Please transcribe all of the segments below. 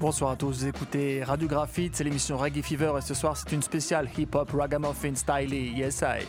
Bonsoir à tous, vous écoutez Radio Graphite, c'est l'émission Reggae Fever et ce soir c'est une spéciale hip-hop ragamuffin style, yes I.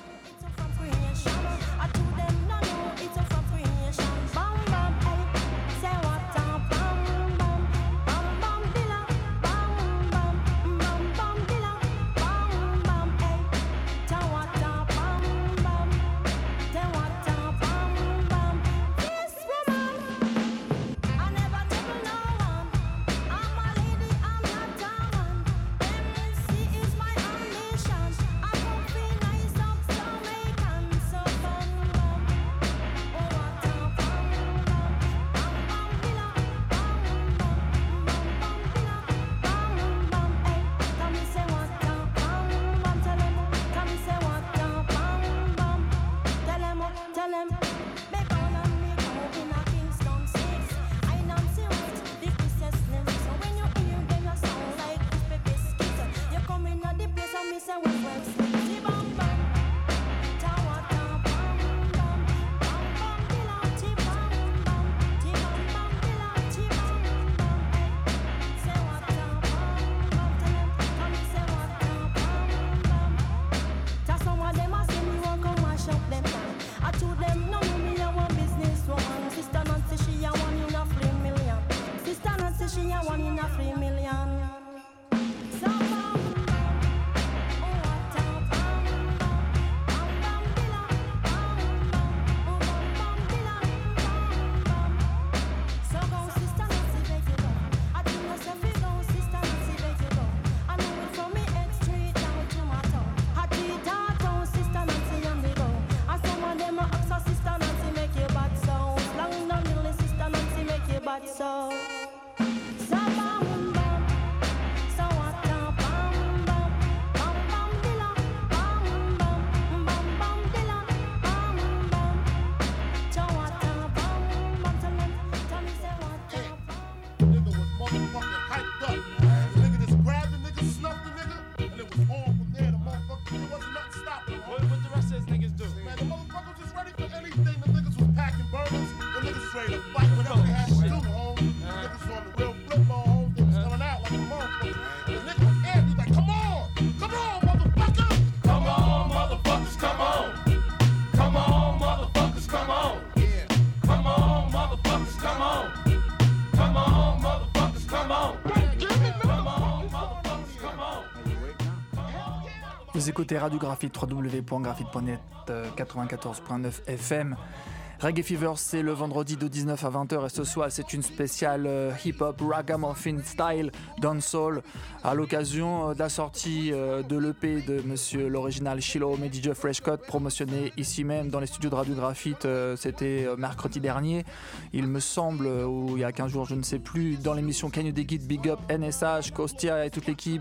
Vous écoutez Radio Graphite, www.graphite.net, 94.9 FM. Reggae Fever, c'est le vendredi de 19 à 20h et ce soir c'est une spéciale hip-hop ragamuffin style dancehall à l'occasion de la sortie de l'EP de monsieur l'original Shiloh et DJ Freshcut, promotionné ici même dans les studios de Radio Graphite. C'était mercredi dernier, il me semble, ou il y a 15 jours, je ne sais plus, dans l'émission Can You Dig It, Big Up, NSH, Kostia et toute l'équipe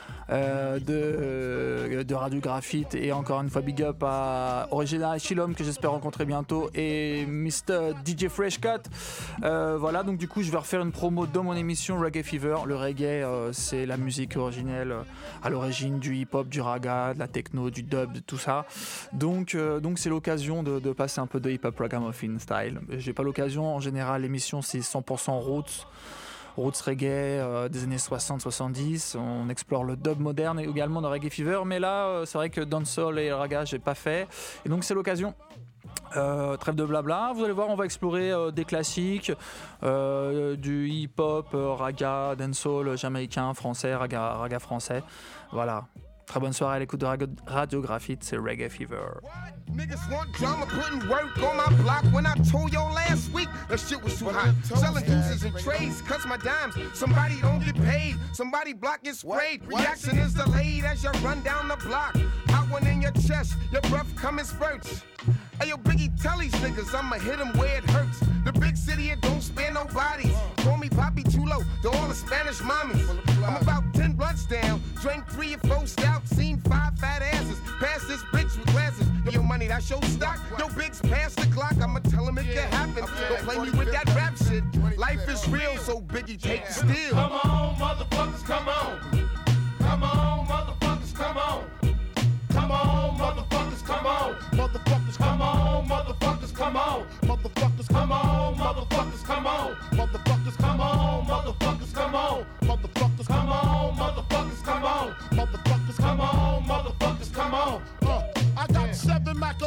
de Radio Graphite, et encore une fois big up à Original Shilom que j'espère rencontrer bientôt et Mr. DJ Freshcut. Voilà, donc du coup je vais refaire une promo dans mon émission Reggae Fever. Le reggae c'est la musique originelle à l'origine du hip-hop, du raga, de la techno, du dub, de tout ça. Donc c'est l'occasion de passer un peu de hip-hop ragamuffin style. J'ai pas l'occasion, en général l'émission c'est 100% roots reggae des années 60-70, on explore le dub moderne et également dans Reggae Fever, mais là c'est vrai que dancehall et raga j'ai pas fait, et donc c'est l'occasion. Trêve de blabla, vous allez voir, on va explorer des classiques, du hip-hop, raga, dancehall jamaïcain, français, raga français, voilà. Très bonne soirée à l'écoute de Radio Graphite, c'est Reggae Fever. Niggas want drama, putting work on my block. When I told y'all last week, that shit was too hot. Selling deuces and trades, cuts my dimes. Somebody don't get paid, somebody block gets sprayed. Reaction is delayed as you run down the block. Hot one in your chest, your breath come in spurts. Hey yo, Biggie, tell these niggas I'ma hit them where it hurts. The big city, it don't spare no bodies. Call me Papi Chulo to all the Spanish mommies. I'm about 10 blunts down, drank 3 or 4 stouts, seen 5 fat asses. Pass this bitch with glasses. Yo, money, that's your stock. Yo, Biggs, pass the clock. I'ma tell him it can happen. Don't play me with that rap shit. Life is real, so Biggie, take the steal. Come on, motherfuckers, come on. Come on, motherfuckers, come on. Come on, motherfuckers, come on. Motherfuckers, come on, motherfuckers, come on. Motherfuckers, come on, motherfuckers, come on. Motherfuckers, come on, motherfuckers, come on. Motherfuckers,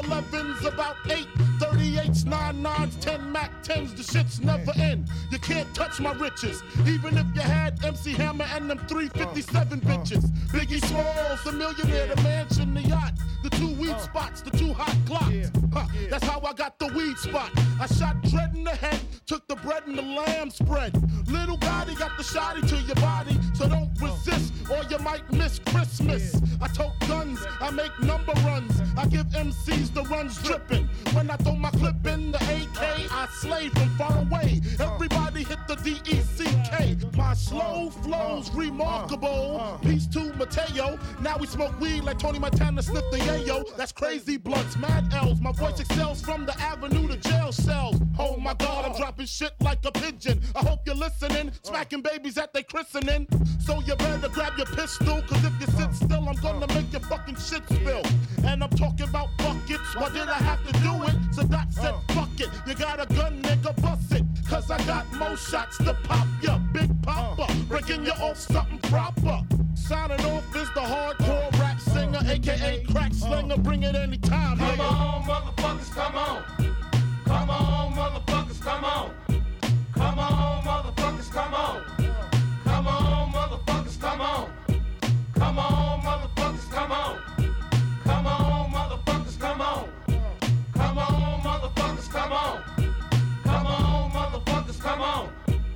11s, about 8, 38s, 99s, 10 Mac 10s, the shit's never end. You can't touch my riches, even if you had MC Hammer and them 357 bitches. Biggie Smalls, the millionaire, the mansion, the yacht, the 2 weed spots, the 2 hot clocks. That's how I got the weed spot. I shot Dread in the head, took the bread and the lamb spread. Little Gotti got the shotty to your body, so don't resist or you might miss Christmas. I tote guns, I make number runs, I give MCs the runs dripping. When I throw my clip in the AK, I slay from far away. Everybody hit the D-E-C-K. My slow flow's remarkable. Peace to Mateo. Now we smoke weed like Tony Montana sniff the yayo. That's crazy blunts, mad L's. My voice excels from the avenue to jail cells. Oh my God, I'm dropping shit like a pigeon. I hope you're listening, smacking babies at they christening. So you better grab your pistol, cause if you sit still, I'm gonna make your fucking shit spill. And I'm talking about buckets, why did I have to do it? Sadat said fuck it, you got a gun, nigga, bust it. Cause I got more shots to pop ya, Big Papa, breaking you off something proper. Signing off is the hardcore rap singer, aka crack slinger, bring it anytime. Come on, motherfuckers, come on. Come on, motherfuckers, come on. Come on, motherfuckers, come on. Come on, motherfuckers, come on. Come on, motherfuckers, come on. Come on, motherfuckers, come on. Come on, motherfuckers, come on. Come on, motherfuckers, come on.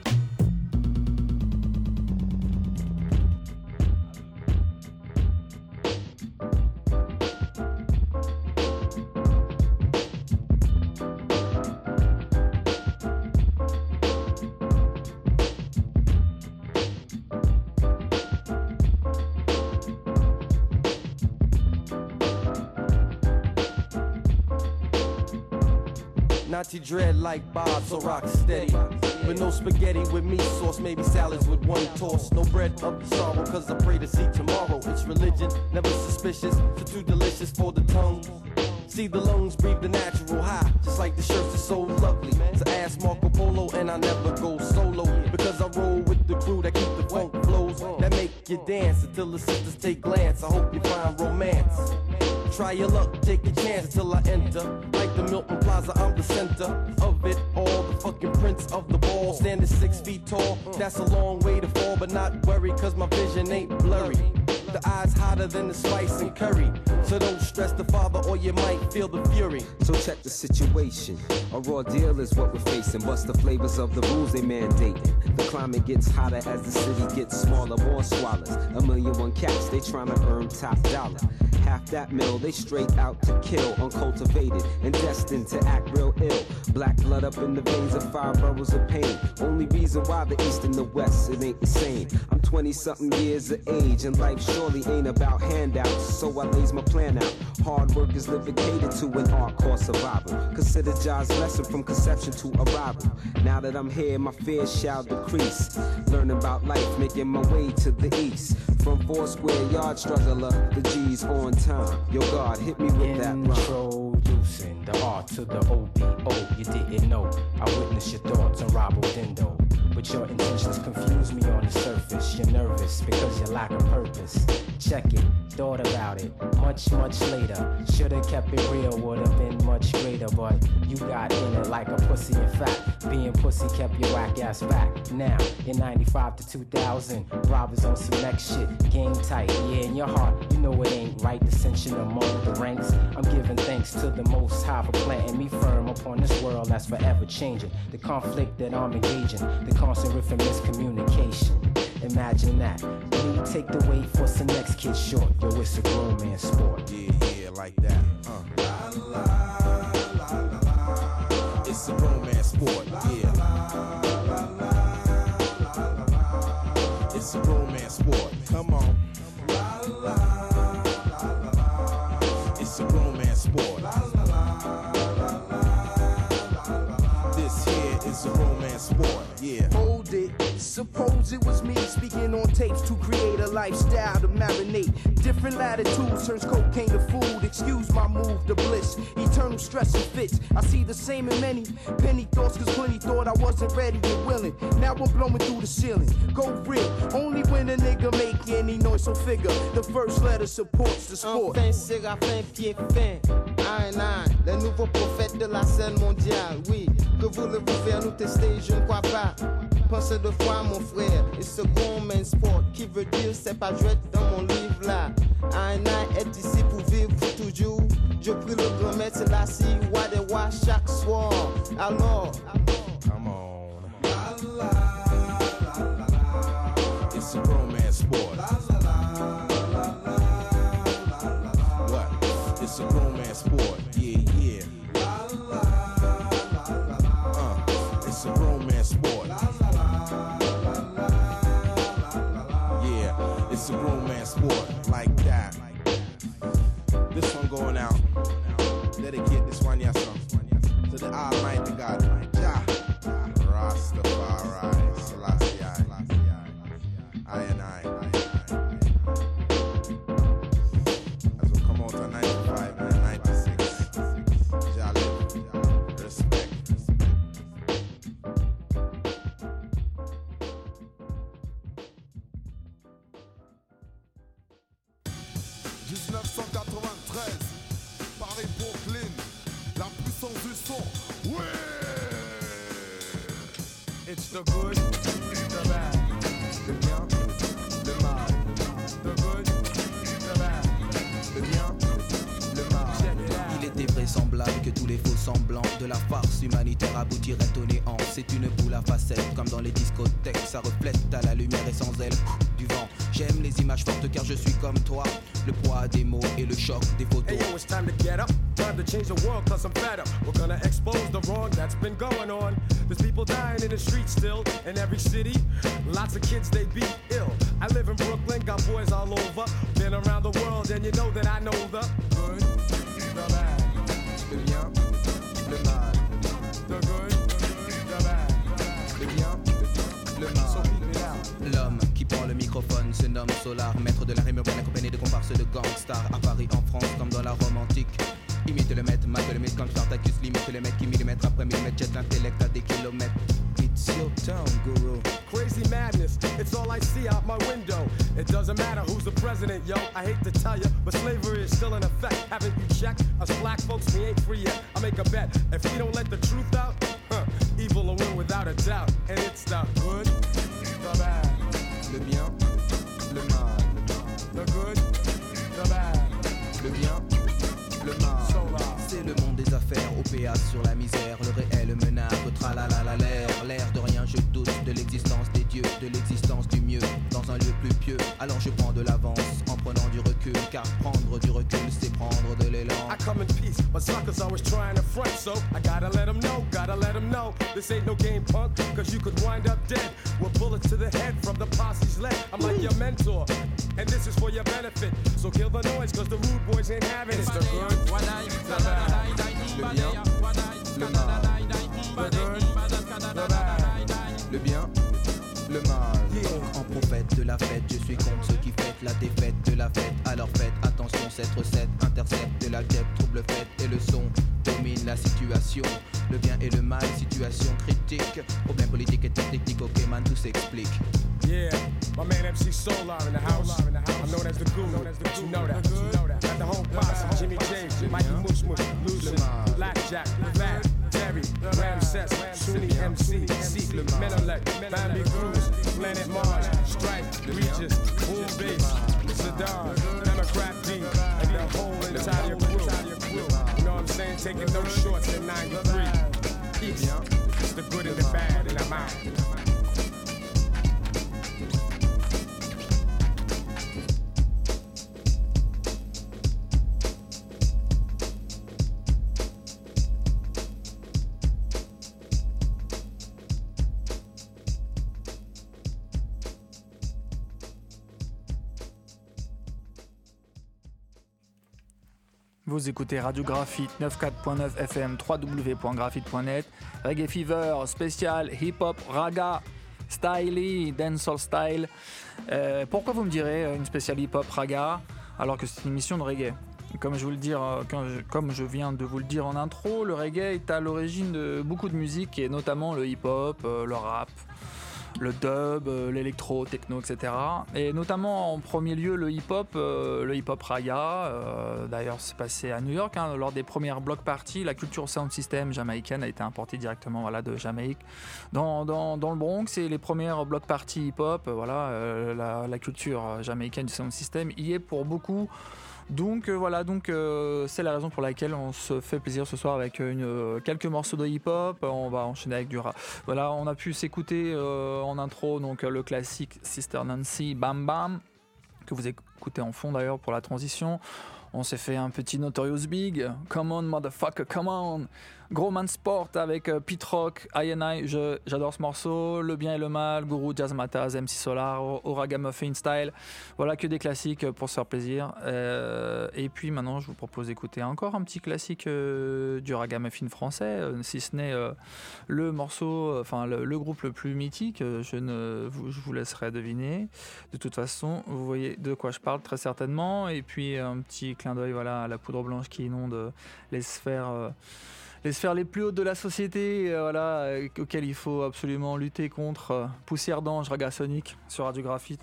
Nazi dread like Bob, so rock steady. With no spaghetti with meat sauce, maybe salads with one toss. No bread of the sorrow, cause I pray to see tomorrow. It's religion, never suspicious, so too delicious for the tongue. See the lungs breathe the natural high, just like the shirts are so lovely. So ask Marco Polo and I never go solo, because I roll with the crew that keep the funk flows, that make you dance until the sisters take glance. I hope you find romance. Try your luck, take a chance until I enter. Like the Milton Plaza, I'm the center of it all. The fucking prince of the ball, standing 6 feet tall. That's a long way to fall, but not worry, cause my vision ain't blurry. The eyes hotter than the spice and curry. So don't stress the father or you might feel the fury. So check the situation. A raw deal is what we're facing. Bust the flavors of the rules they mandating. The climate gets hotter as the city gets smaller. More swallows. 1,000,001 cats, they tryna earn top dollar. Half that mill, they straight out to kill. Uncultivated and destined to act real ill. Black blood up in the veins of 5 boroughs of pain. Only reason why the East and the West, it ain't the same. I'm 20-something years of age, and life surely ain't about handouts. So I lays my plan out. Hard work is living catered to an hardcore survival. Consider Jah's lesson from conception to arrival. Now that I'm here, my fears shall decrease. Learning about life, making my way to the east. From 4 square yard struggler, the G's on time. Yo, God, hit me with that rhyme. Introducing the R to the OBO. You didn't know. I witnessed your thoughts on Robo Dindo. But your intentions confuse me on the surface. You're nervous because you lack a purpose. Check it, thought about it. Much, much later. Should've kept it real, would've been much greater. But you got in it like a pussy in fact. Being pussy kept your whack ass back. Now, in 95 to 2000, robbers on some next shit. Game tight, yeah, in your heart, you know it ain't right. Dissension among the ranks. I'm giving thanks to the Most High for planting me firm upon this world that's forever changing. The conflict that I'm engaging, the constant riff and miscommunication. Imagine that. When you take the weight for some next kid short, yo, it's a grown man sport. Yeah, like that. La, la, la, la, la. It's a romance sport, yeah. It's a romance sport. Come on. It's a romance sport. This here is a romance sport, yeah. Hold it, Suppose it was me speaking on tapes to create a lifestyle to marinate. Different latitudes turns cocaine to food. Excuse my move to bliss. Eternal stress and fits. I see the same in many penny thoughts, cause plenty thought I wasn't ready and willing. Now I'm blowing through the ceiling. Go real. Only when a nigga make any noise, so figure the first letter supports the sport. Enfin, Séraphin, pied fin. I, le nouveau prophète de la scène mondiale. Oui, que voulez-vous faire nous tester? Je ne crois pas. Pensez deux fois mon frère. Et second main sport qui veut dire c'est pas jouet dans mon livre là. I est ici pour vivre pour toujours. Je prie le grand maître Selassie, roi des rois chaque soir. Alors, come on. La, la, la, la, la. It's a romance sport. La, la, la, la, la, la, la. What? It's a romance sport. Yeah, yeah. La, la, la, la, la. It's a romance sport. La, la, la, la, la. Yeah, it's a romance sport like that. This one going out. Dedicate this one, yes, sir, to the Almighty God, Jah, Rastafari, Selassie, I and I. As we come out of 95 and 96, Jah live, respect. 1993, Paris, Brooklyn, la puissance du son. Ouais! It's the good, the bad, le bien, le mal. The good, the bad, le bien, le mal. Il était vraisemblable que tous les faux semblants de la farce humanitaire aboutiraient au néant. C'est une boule à facettes, comme dans les discothèques. Ça reflète à la lumière et sans elle du vent. J'aime les images fortes car je suis comme toi. Le poids des mots et le choc des photos. Hey yo, it's time to get up. Time to change the world cause I'm fed up. We're gonna expose the wrong that's been going on. There's people dying in the streets still. In every city, lots of kids they be ill. I live in Brooklyn, got boys all over. Been around the world and you know that I know the good, the bad, le bien, le mal. The good, the bad, le bien, le mal. So keep it out. L'homme qui prend le microphone se nomme Solar, maître de la rime urbaine accompagné de comparses de gangsters. À Paris, en France, comme dans la Rome antique. Imite le maître, mate le mythe comme Spartacus. Limite le mec qui millimètre après millimètre jette l'intellect à des kilomètres. It's your town, guru. Crazy madness, it's all I see out my window. It doesn't matter who's the president, yo. I hate to tell you, but slavery is still in effect. Haven't you checked? Us black folks, we ain't free yet. I make a bet, if we don't let the truth out, evil will win without a doubt. And it's the good, the bad, le bien, le mal. The good, the bad, le bien, le mal. C'est le monde des affaires, OPA sur la misère. Le réel menace, tralala l'air de rien, je doute de l'existence des dieux, de l'existence du mieux dans un lieu plus pieux. Alors je prends de l'avance en prenant du recul, car prendre du recul c'est prendre de l'élan. I come in peace, but suckers always trying to front, so I gotta let them know, this ain't no game, punk, cause you could wind up dead with bullets to the head from the posse's leg. I'm like your mentor, and this is for your benefit, so kill the noise, cause the rude boys ain't having it. It's the good, the bad, le bien, le mal. The good, the bad, le bien, le mal. En prophète de la fête, je suis contre ceux qui fêtent la défaite de la fête. Alors faites attention, cette recette intercepte de la guêpe, trouble fête et le son domine la situation. Le bien et le mal, situation critique. Problème politique et technique, ok man, tout s'explique. Yeah, my man MC Solar in the house. I'm known as the Guru, you know that. Got the whole posse, Jimmy James, Mikey Mush Mush, Lucy, Blackjack, Vat, Terry, Ramses, Sunni MC, Seek, Menelec, Bambi Cruz, Planet Mars, Stripe, Regis, Boom Bass, Saddam, Democrat D, and the whole entire crew. You know what I'm saying? Taking no shorts in 93. Peace. It's the good and the bad, and I'm out. Vous écoutez Radio Graphite 94.9 FM, www.graphite.net. Reggae Fever, spécial hip-hop, raga. Styly, dancehall style. Pourquoi vous me direz une spéciale hip-hop raga alors que c'est une émission de reggae? Comme je viens de vous le dire en intro, le reggae est à l'origine de beaucoup de musique et notamment le hip-hop, le rap, le dub, l'électro, techno, etc. Et notamment en premier lieu le hip-hop raga. D'ailleurs, c'est passé à New York lors des premières block parties. La culture sound system jamaïcaine a été importée directement de Jamaïque dans le Bronx. Et les premières block parties hip-hop, la culture jamaïcaine du sound system y est pour beaucoup. Donc c'est la raison pour laquelle on se fait plaisir ce soir avec quelques morceaux de hip-hop. On va enchaîner avec du rap. Voilà, on a pu s'écouter en intro donc le classique Sister Nancy Bam Bam que vous écoutez en fond d'ailleurs pour la transition. On s'est fait un petit Notorious Big, Come On Motherfucker Come On, Gros Man Sport avec Pete Rock, I&I, j'adore ce morceau, Le Bien et le Mal, Guru, Jazz Mataz, MC Solar, Ragamuffin Style, voilà que des classiques pour se faire plaisir. Et puis maintenant je vous propose d'écouter encore un petit classique du Ragamuffin français, si ce n'est le morceau, le groupe le plus mythique, je vous laisserai deviner. De toute façon, vous voyez de quoi je parle très certainement. Et puis un petit clin d'œil à la poudre blanche qui inonde les sphères les plus hautes de la société, auxquelles il faut absolument lutter contre. Poussière d'ange, Raga Sonic sur Radio Graphite.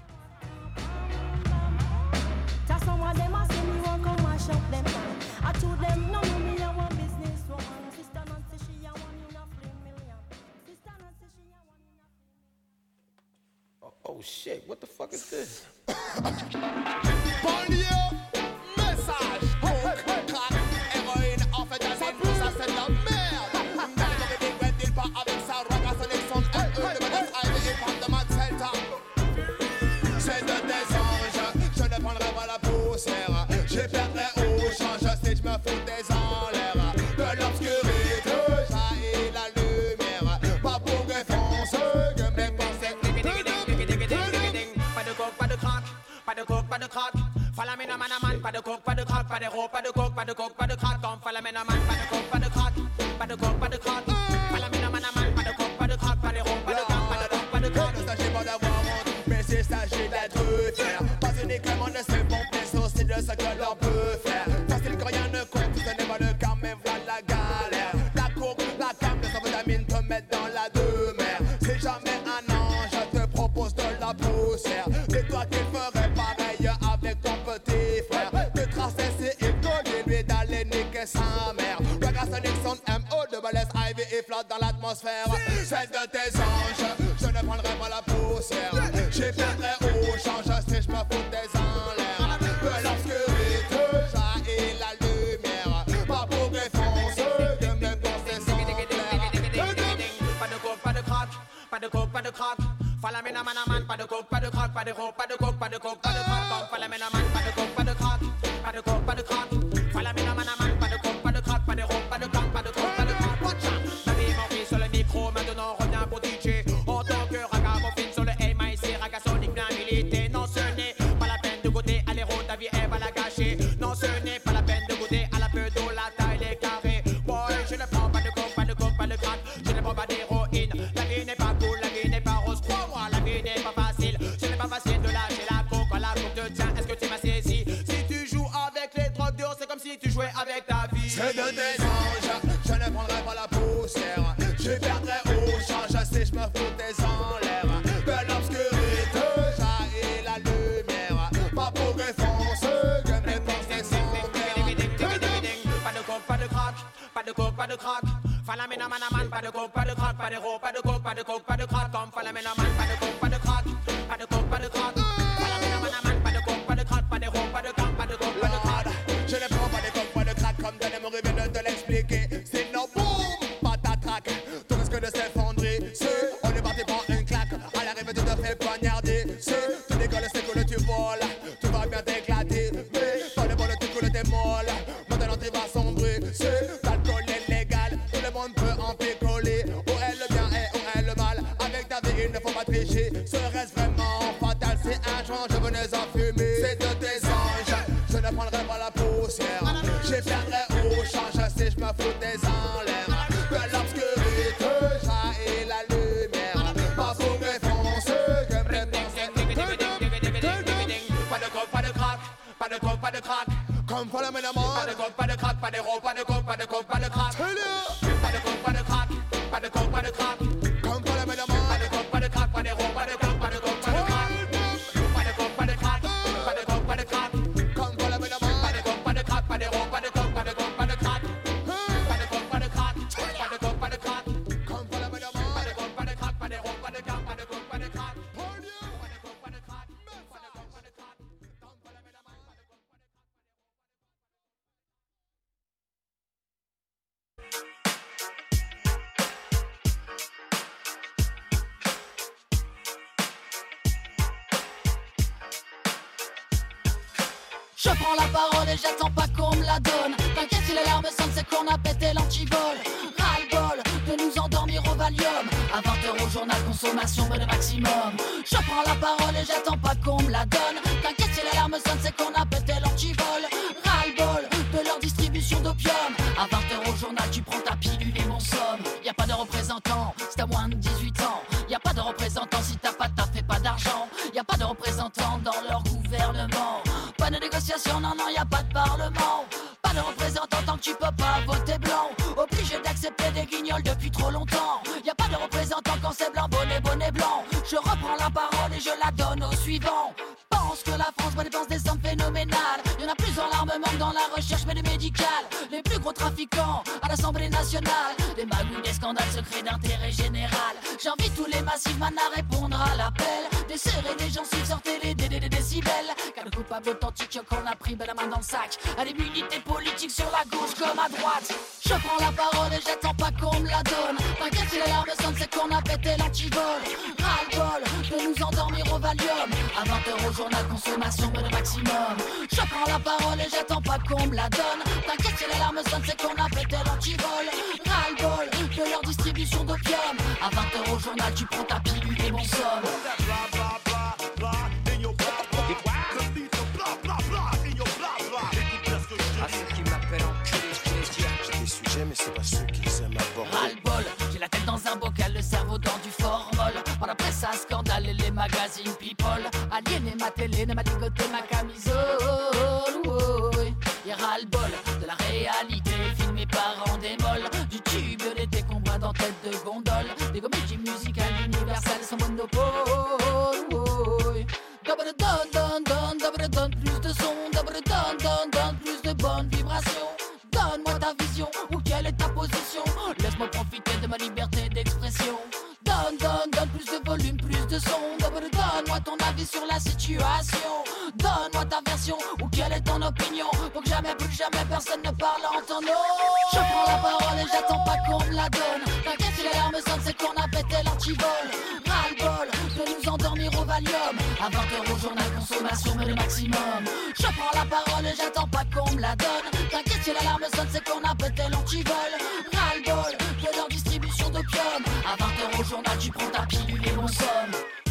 Oh shit, what the fuck is this? Je perdrai au change si je me fous des en l'air. De l'obscurité, jaillit la lumière. Pas pour défoncer que mes pensées. Pas de coke, pas de crack. Pas de coke, pas de crack. Fala mena man, pas de coke, pas de crack. Pas de ro, pas de coke, pas de coke, pas de crack. Comme fala mena man, pas de coke, pas de crack. Pas de coke, pas de crack. Fala mena man, pas de coke, pas de crack. Pas de ro, pas de crack, pas de coke, pas de crack. Il ne s'agit pas d'avoir honte, mais il s'agit d'être fier. Pas uniquement de ses bons plaisirs, c'est de ce que l'on peut faire. Facile quand rien ne compte, ce n'est pas le cas, mais voilà la galère. La coke, la cam, les amphétamines te mettent dans la demeure. Si jamais un ange te propose de la poussière, dis-toi qu'il ferait pareil avec ton petit frère. De tracer ses écoles et lui d'aller niquer sa mère. Regarde Sonic Sound M.O. de balèze Ivy et flotte dans l'atmosphère. Celle de tes anges, je ne prendrai pas la poussière. J'y perdrai au change si je me fous des en l'air. De l'obscurité, jaillit la lumière. Pas pour défoncer que mes pensées sont claires. Pas de coke, pas de crack. Pas de coke, pas de crack. Fala mena man, pas de coke, pas de crack. Pas de ro, pas de coke, pas de coke, pas de crack. Fala mena man, pas de coke, pas de crack. Pas de coke, pas de crack. Fala mena man, pas de coke, pas de crack. Pas de ro, pas de crack, pas de coke, pas de crack. Watch out. La vie m'envie sur le micro, maintenant reviens pour DJ. En tant que ragamuffin sur le MIC, Raga Sonic bien milité. Non, ce n'est pas la peine de goûter à l'héros, ta vie elle va la gâcher. Non, ce n'est pas la peine de goûter à la peu d'eau, la taille, les carrés. Boy, je ne prends pas de coke, pas de coke, pas de crack. Je ne prends pas d'héroïne. La vie n'est pas cool, la vie n'est pas rose. Crois-moi, la vie n'est pas facile. Ce n'est pas facile de lâcher la coke quand la coke te tient. Est-ce que tu m'as saisi? Si tu joues avec les drogues dures, c'est comme si tu jouais avec ta vie. C'est de tes anges, je ne prendrai pas la poussière. Je perdrai au change si je me fous des en l'air. De l'obscurité, jaillit la lumière. Pas pour défoncer que mes pensées sont claires. Pas de coke, pas de crack. Pas de coke, pas de crack. Fala mena man, pas de coke, pas de crack. Pas de ro, pas de coke, pas de coke, pas de crack. Comme fala mena man, pas de coke, pas de crack. Pas de coke, pas de crack. Fala mena man, pas de coke, pas de crack. Pas de ro, pas de crack, pas de coke, pas de crack. Je ne prends pas de coke, pas de crack. Comme Daniel Murray vient de te l'expliquer. Sinon, boum, patatrac. Tout risque de s'effondrer. On est parti pour une claque. À l'arrivée, tu te fais poignarder. Tu décolles, c'est cool, tu voles. Tu vas bien t'éclater. Mais pas de bol, tu coules, t'es molle. Maintenant, tu vas sombrer. L'alcool est légal. Tout le monde peut en picoler. Où est le bien et où est le mal? Avec ta vie, il ne faut pas tricher. Serait-ce vraiment fatal si un jour je venais en fumer? C'est de tes anges. Je ne prendrai pas la poussière. Je perdrai au change si je me fous des en l'air. De l'obscurité, jaillit la lumière. Pas pour défoncer. Come follow me, the man. Pas de coke, pas de crack, pas de ro, pas de coke, pas de coke, pas de crack. Tell you. Pas de coke, pas de crack, pas de coke, pas de crack. Come follow me, the man. Pas de coke, pas de crack, pas de ro, pas de coke, pas de coke, pas de crack. Pas de coke, pas de crack, pas de coke, pas de crack. Come follow me, the man. Pas de coke, pas de crack, pas de ro, pas de coke, pas de coke, pas de crack. Pas de coke, pas de crack, pas de coke, pas de crack. Come follow me, the man. Pas de coke, pas de crack, pas de ro, pas de coke, pas de coke, pas de crack. Je prends la parole et j'attends pas qu'on me la donne. T'inquiète si les larmes sonnent, c'est qu'on a pété l'antivol. Ras-le-bol de nous endormir au Valium. À 20h au journal, consommation mais le maximum. Je prends la parole et j'attends pas qu'on me la donne. T'inquiète si les larmes sonnent, c'est qu'on a pété l'antivol. Ras-le-bol de leur distribution d'opium. À 20h au journal, tu prends ta pilule et mon somme. Y a pas de représentant si t'as moins de 18 ans. Y a pas de représentant si t'as pas taffé, pas d'argent. Y a pas de représentant dans leur gouvernement. Pas de négociation, non, non, y a pas de parlement. Pas de représentant tant que tu peux pas voter blanc. Obligé d'accepter des guignols depuis trop longtemps. Y a pas de représentant quand c'est blanc, bonnet, bonnet blanc. Je reprends la parole et je la donne au suivant. Pense que la France dépense des sommes phénoménales. Y'en a plus dans l'armement que dans la recherche mais les médicales. Les plus gros trafiquants à l'Assemblée nationale. Des magouilles, des scandales secrets d'intérêt général. J'invite tous les massifs man à répondre à l'appel. Desserrer des gencives, sortez les décibels. Car le coupable authentique qu'on a pris la main dans le sac. À l'immunité politique sur la gauche comme à droite. Je prends la parole et j'attends pas qu'on me la donne. T'inquiète si les larmes sonnent, c'est qu'on a pété l'antivol. Ras-le-bol de nous endormir au Valium. À 20h au journal, consommation mais le maximum. Je prends la parole et j'attends pas qu'on me la donne. T'inquiète si les larmes sonnent, c'est qu'on a pété l'antivol. Ras-le-bol de leur distribution d'opium. À 20h au journal, tu prends ta pilule et mon somme. À ceux qui m'appellent enculé, je vais dire j'ai des sujets mais c'est pas ceux qui aiment aborder. Ras-le-bol, j'ai la tête dans un bocal, le cerveau dans du formol. Par la presse à scandale et les magazines people. Aliéné ma télé, ne m'a dégoté ma camisole. Y'a ras-le-bol de la réalité, filmé par en démol. Du tube d'été qu'on bras dans tête de gondole. Des comédies musicales universelles sans monopole. Double don, don, don, double don, plus de son. Double don, don, don, plus de bonnes vibrations. Donne-moi ta vision, ou quelle est ta position. Laisse-moi profiter de ma liberté d'expression. Donne, donne, donne plus de volume, plus de son. Donne-moi ton avis sur la situation. Donne-moi ta version, ou quelle est ton opinion. Pour que jamais, plus jamais, personne ne parle en ton nom. Je prends la parole et j'attends pas qu'on me la donne. T'inquiète si les larmes sonnent, c'est qu'on a pété l'antivol. Ras-le-bol de nous endormir au Valium. À 20h au journal, consommation mais le maximum. Je prends la parole et j'attends pas qu'on me la donne. T'inquiète si les larmes sonnent, c'est qu'on a pété l'antivol. Ras-le-bol de leur distribution d'opium. À 20h au journal, tu prends ta pilule et mon somme.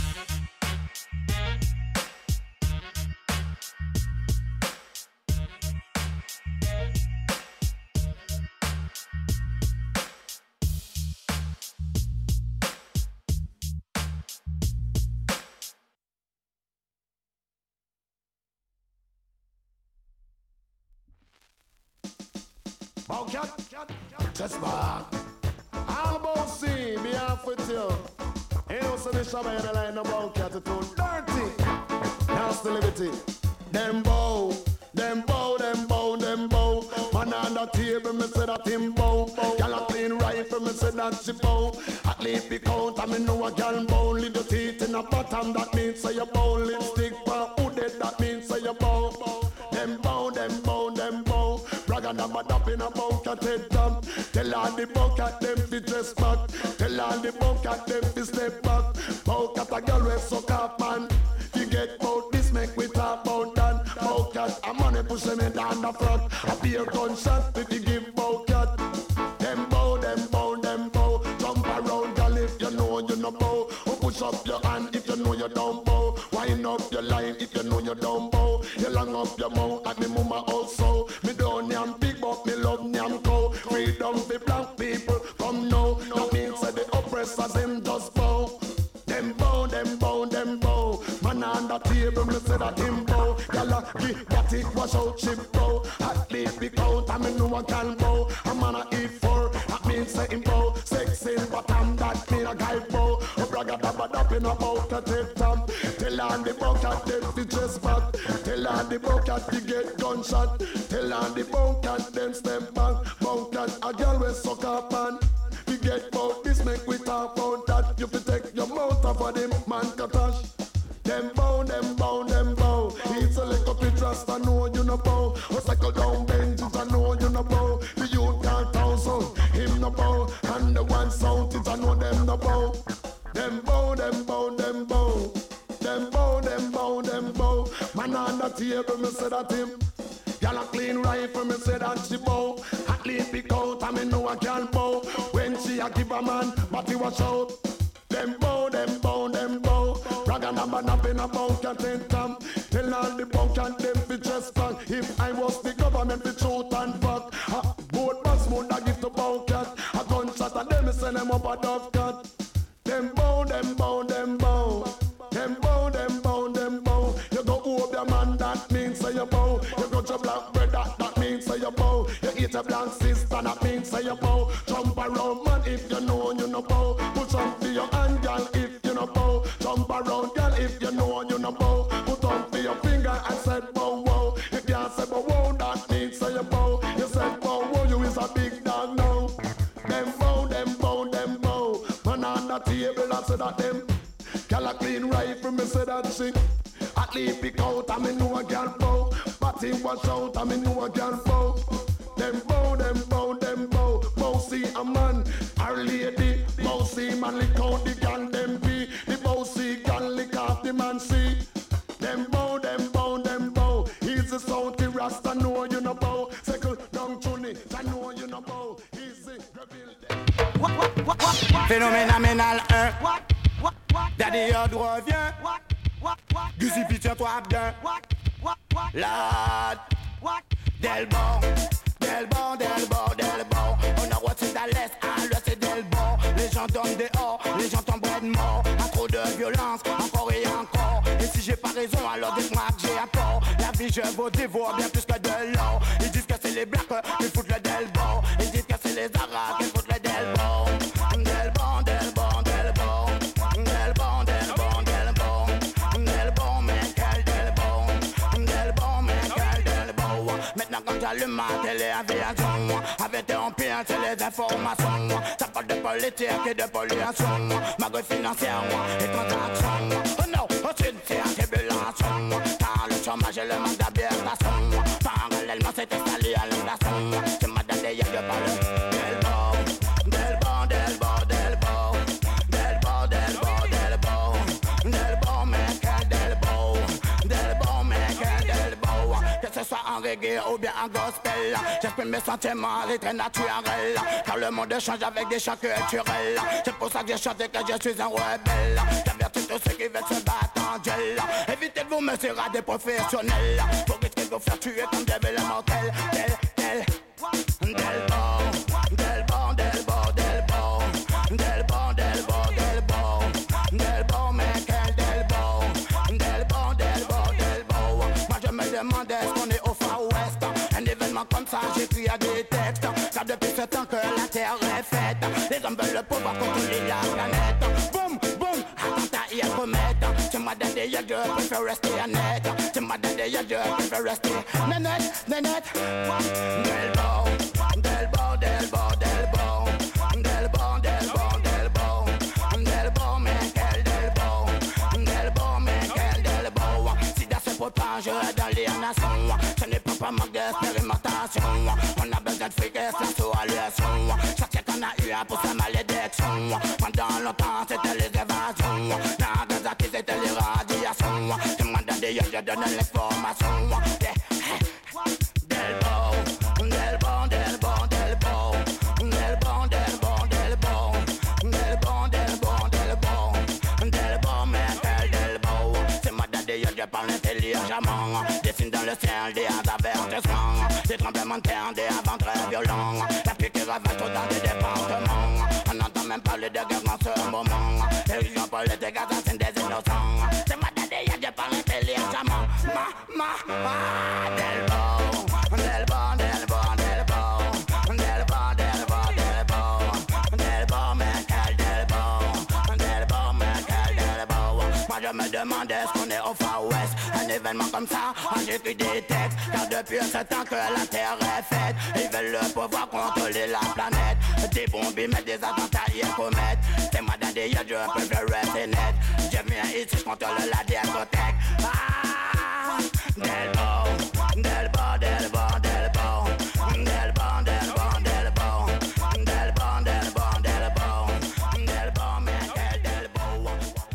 Bowcat, that's back. I'm about to see me off with you. Ain't no submission by the line of Bowcat, it's too dirty. Nasty liberty. Them bow, them bow, them bow, them bow. Man on the table, me say that him bow. Girl a clean rifle, me say that she bow. At least the count, I me know a girl bow. Leave your teeth in the bottom, that means say you bow. Lipstick for who dead, that means say you bow. Them bow, them bow, them bow. Brag and I'm a dap in a Bowcat head top. Tell all the Bowcat them fi dress back. Tell all the Bowcat them fi step back. Bowcat a girl we suck up man. You get bout this, make we talk about that. Bowcat a money push them in down the front. A beer gunshot if you give Bowcat. Them bow, them bow, them bow. Jump around girl if you know you no bow. Or push up your hand if you know you don't bow. Wind up your line if you know you don't bow. You long up your mouth and me mama also. Me don't yam big but me love yam cow. Freedom for black people come now. That means that the oppressors them just bow. Them bow, them bow, them bow. Man on the table me say that him bow. Y'all give that it wash out chip bow. know I can bow. A man a eat for, that means say him bow. Sex in bottom, that mean a guy bow. A bragga dabba dapping about a tip top. Tell on the bucket, them the chest back. Tell on the bucket, you get gunshot. Tell on the bucket, them step back. Bucket, a girl with suck up man. We get bout this, make we talk about that. You fi take your mouth off of them, man katash. Them bow, them bow, them bow. It's a little bit trust, I know you no bow. A cycle down benches, I know you no bow. The youth can't thousand, him no bow. And the one sound is I know them no bow. Them bow, them bow, them bow. Them bow, them bow, them bow. Man on the table, me say that him. Y'all a clean rifle, me say that she bow. At least pick out, I me know I can bow. When she a give a man, but he was out. Them bow, them bow, them bow. Rag and a man up in a bunker tent camp. Tell all the bunker them fi chest back. If I was the government fi shoot and fuck. Both boss would a give to bunker. A gunshot and them send them up a dove cat. Them bow, them bow, them bow. Them bow, them bow, them bow. You go over your man, that means say you bow. You got your black brother, that means say you bow. You eat a black sister, that means say you bow. Jump around man if you know you no bow. Put on for your hand, girl, if you no bow. Jump around, girl, if you know you no bow. Put on for your finger and said bow wow. You can't say bow wow, that means say you bow. You said bow wow, you is a big dog now. Them bow, them bow, them bow. Man on the table, I said that them. Girl a clean rifle, me say that she. At least pick out, I me know a girl bow. But him watch out, I me know a girl bow. Them bow, them bow, them bow. Bow see a man, a lady. Bow see man lick out the gun, them be. The bow see gun lick off the man see. Them bow, them bow, them bow. He's a salty rasta, know you no bow. Second down tune, I know you no bow. Easy, reveal. Phénoménal 1. Daddy Yod revient. Guzzi P, tiens-toi bien. Lad. Delbon, Delbon, Delbon, Delbon. On a droit c'est à l'est, à l'ouest c'est Delbon. Les gens tombent dehors, les gens tombent de mort. Un trop de violence, encore et encore. Et si j'ai pas raison, alors dites-moi que j'ai un port. La vie je vous dévore bien plus que de l'or. Ils disent que c'est les blacks qui foutent le Delbon. Ils disent que c'est les arabes qui foutent le Delbon. Delbon, Delbon, Delbon. Delbon, Delbon, Delbon. Delbon, mais quel Delbon. Delbon, mais quel Delbon. Maintenant quand j'allume ma télévision, avec tes empires, c'est les informations. Ça parle de politique et de pollution. Ma grille financière et transaction. Oh non, ensuite c'est un tribulation. Car le chômage et le manque d'habitation. Parallèlement c'est installé à l'inflation. C'est ma date et y'a de parler. Delbon, Delbon, Delbon, Delbon. Delbon, Delbon, Delbon. Delbon, mais quel Delbon. Delbon, mais quel Delbon. Que ce soit en reggae ou bien en gospel, j'exprime mes sentiments, c'est très naturel. Car le monde change avec des chants culturels. C'est pour ça que j'ai chanté que je suis un rebelle. J'avertis tous ceux qui veulent se battre en duel. Évitez de vous mesurer à des professionnels. Pour risquer de vous faire tuer comme des belles mortels. Delbon, Delbon, Delbon, Delbon. Delbon, Delbon, Delbon. Delbon, mais quel Delbon. Delbon, Delbon, Delbon. Moi je me demandais est-ce qu'on est au Far West. Un événement comme ça, j'écris à des textes. Car depuis ce temps que la terre est faite, les hommes veulent le pouvoir contrôler la planète. Boum, boum, attentat et comète. C'est ma dadé, y'a je préfère rester honnête. C'est ma dadé, y'a je préfère rester nénette, nénette. Delbon, Delbon, Delbon, Delbon. Delbon, Delbon, Delbon. Delbon, mais quel Delbon. Delbon, mais quel Delbon. Si dans ce propage dans les nations, ce n'est pas manque d'expérimentation. On a besoin de fric et c'est la solution. Chaque siècle on a eu un pour sa malédiction. Pendant longtemps c'était les évasions. Nagasaki c'était les radiations. C'est moi dans des yeux je donne l'information. Delbon, Delbon, Delbon, Delbon. Delbon, Delbon, Delbon. Delbon, Delbon, Delbon. Delbon, mais quel Delbon. C'est moi dans des yeux je parle intelligemment. Dessine dans le ciel des avertissements. Des tremblements de terre, des vents très violents. La pluie qui ravage tout dans des départements. On n'entend même parler de guerre en ce moment. Les régions politiques assassinent des innocents. C'est moi dans des yeux je parle intelligemment. Delbon, Delbon, Delbon, Delbon. je me demandais ce qu'on est au Far West. Un événement comme ça, j'écris des textes. Car depuis ce temps que la terre est faite, ils veulent le pouvoir contrôler la planète. Des bombes, ils mettent des attentats, ils commettent. C'est moi dans des yeux, je peux rester net. Je viens ici, je contrôle la discothèque. Ah, Delbo, Delbo, Delbo, Delbo, Delbo, Delbo, Delbo, Delbo, Delbo, Delbo, Delbo, man, Delbo.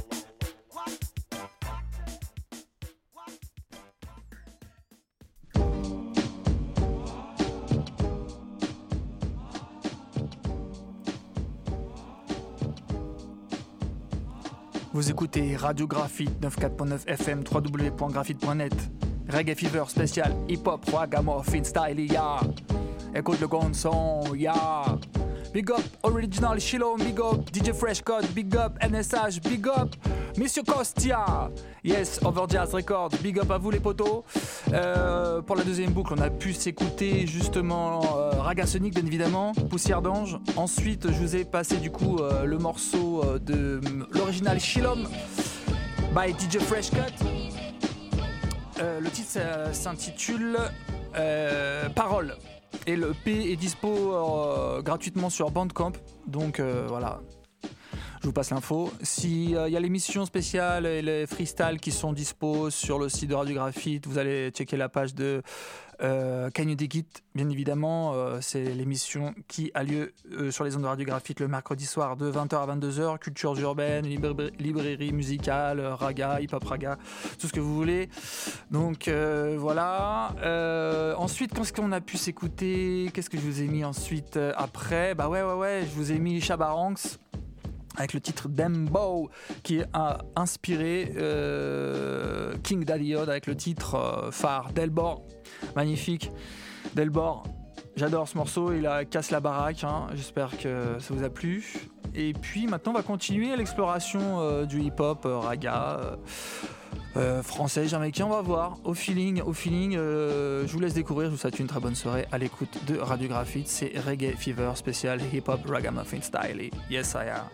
Vous écoutez Radio Graphite 94.9 FM, www.graphite.net. Reggae Fever spécial hip-hop, ragamuffin style, yeah. Écoute le grand son, yeah. Big up Original Shilom, big up DJ Fresh Code, big up NSH, big up Monsieur Costia. Yes, Overjazz Records, big up à vous les potos. Pour la deuxième boucle, on a pu s'écouter justement Raga Sonic, bien évidemment, Poussière d'Ange. Ensuite, je vous ai passé du coup le morceau de l'original Shilom by DJ Fresh Cut. Le titre s'intitule Parole. Et le P est dispo gratuitement sur Bandcamp. Donc voilà. Je vous passe l'info. S'il y a l'émission spéciale et les freestyles qui sont dispo sur le site de Radio Graphite, vous allez checker la page de Can You Dig It, bien évidemment. C'est l'émission qui a lieu sur les ondes de Radio Graphite le mercredi soir de 20h à 22h. Cultures urbaines, librairie musicale, raga, hip-hop raga, tout ce que vous voulez. Donc voilà. Ensuite, qu'est-ce qu'on a pu s'écouter? Qu'est-ce que je vous ai mis ensuite après? Bah ouais, je vous ai mis Chabarangs avec le titre Dembo qui a inspiré King Daddy Odd avec le titre phare Delbor. Magnifique. Delbor, j'adore ce morceau, il casse la baraque, hein. J'espère que ça vous a plu. Et puis maintenant on va continuer l'exploration du hip-hop, raga, français, jamaïcain, on va voir. Au feeling, je vous laisse découvrir, je vous souhaite une très bonne soirée à l'écoute de Radio Graphite. C'est Reggae Fever spécial hip-hop ragamuffin style. Yes I am.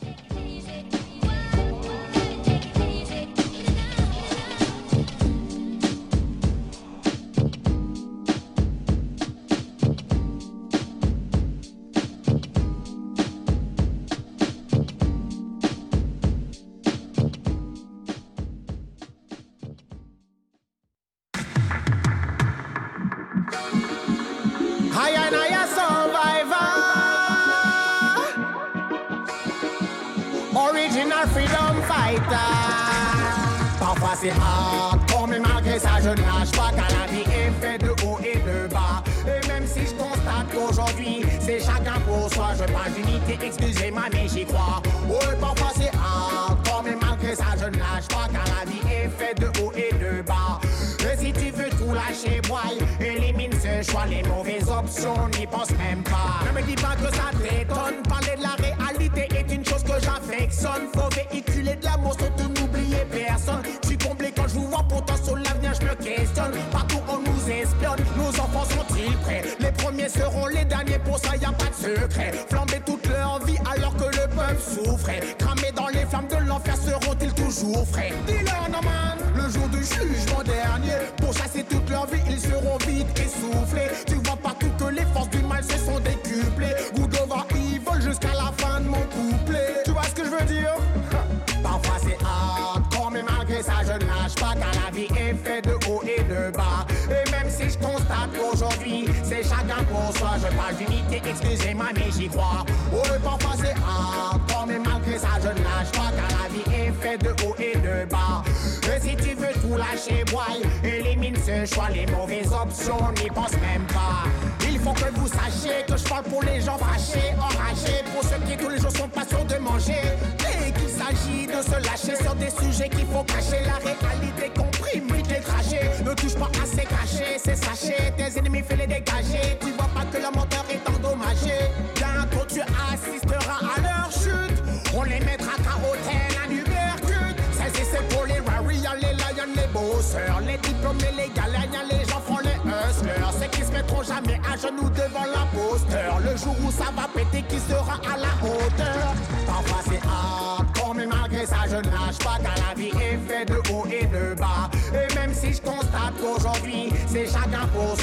Parfois c'est hardcore, mais malgré ça je ne lâche pas, car la vie est faite de haut et de bas. Et même si je constate qu'aujourd'hui c'est chacun pour soi, je parle d'unité, excusez-moi mais j'y crois. Ouais, parfois c'est hardcore, mais malgré ça je ne lâche pas, car la vie est faite de haut et de bas. Et si tu veux tout lâcher, boy, élimine ce choix, les mauvaises options, n'y pense même pas. Ne me dis pas que ça t'étonne, parler de la réalité est une chose que j'affectionne. Faut véhiculer de l'amour sans te n'oublier personne. Je suis comblé quand je vous vois, pourtant sur l'avenir je me questionne. Partout on nous espionne, nos enfants sont-ils prêts? Les premiers seront les derniers, pour ça y a pas de secret. Flamber toute leur vie alors que le peuple souffrait. Cramés dans les flammes de l'enfer, seront-ils toujours frais? Dis-leur non man, le jour du jugement dernier, pour chasser toute leur vie, ils seront vite essoufflés. Tu vois partout que les forces du mal se sont décuplées. Good over evil jusqu'à la fin de mon couplet. Tu vois ce que je veux dire? Parfois c'est hardcore, mais malgré ça je ne lâche pas, car la vie est faite de haut et de bas. Et même si je constate qu'aujourd'hui c'est chacun pour soi, je parle d'unité, excusez-moi mais j'y crois. Ouais, parfois c'est hardcore, mais malgré ça je ne lâche pas, car la vie est faite de haut et de bas. Et si tu veux tout lâcher, boy, élimine ce choix, les mauvaises options, n'y pense même pas. Il faut que vous sachiez que je parle pour les gens fâchés, enragés, pour ceux qui tous les jours sont pas sûrs de manger. Et qu'il s'agit de se lâcher sur des sujets qu'il faut cacher. La réalité comprime, vite les trajets. Ne touche pas à ces cachets, ces sachets. Tes ennemis, fais-les dégager. Tu vois pas que le moteur est endommagé. Bientôt tu assisteras à leur chute. On les mettra KO tel un Ubercute. C'est pour les Rarians, les Lions, les bosseurs, les diplômés, les gagnants, les gens font les hustlers. Ceux qui se mettront jamais à genoux devant l'imposteur. Le jour où ça va péter, qui sera à la hauteur? Parfois c'est hardcore, mais malgré ça je ne lâche pas, car la vie est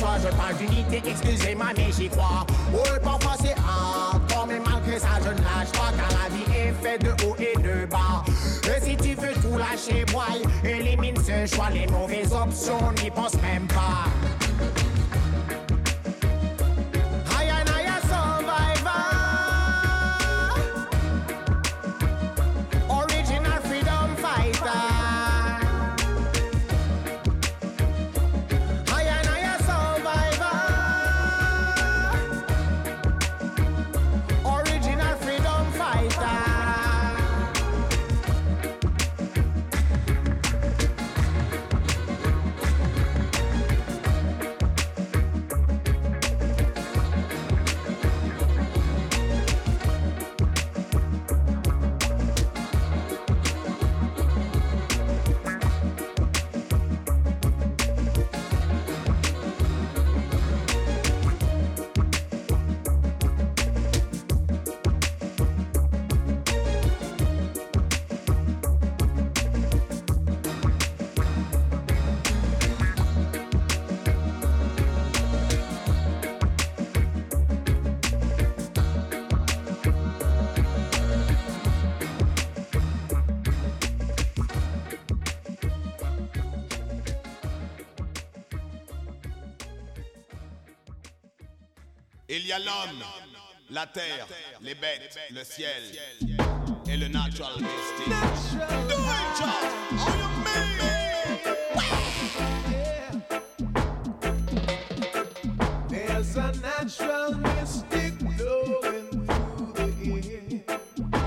choix, je parle d'unité, excusez-moi mais j'y crois. Oui, parfois c'est hardcore, mais malgré ça je ne lâche pas, car la vie est faite de haut et de bas. Et si tu veux tout lâcher, boy, élimine ce choix, les mauvaises options, n'y pense même pas. Il y a l'homme, la terre, les bêtes, le ciel et le natural mystic. Do it, John! All you mean? There's a natural mystic blowing through the air.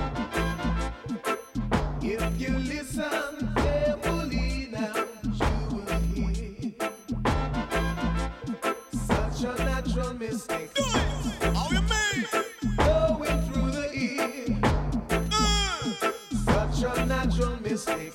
If you listen carefully now, you will hear such a natural mystic. How you mean? Going through the ear. Such a natural mystic.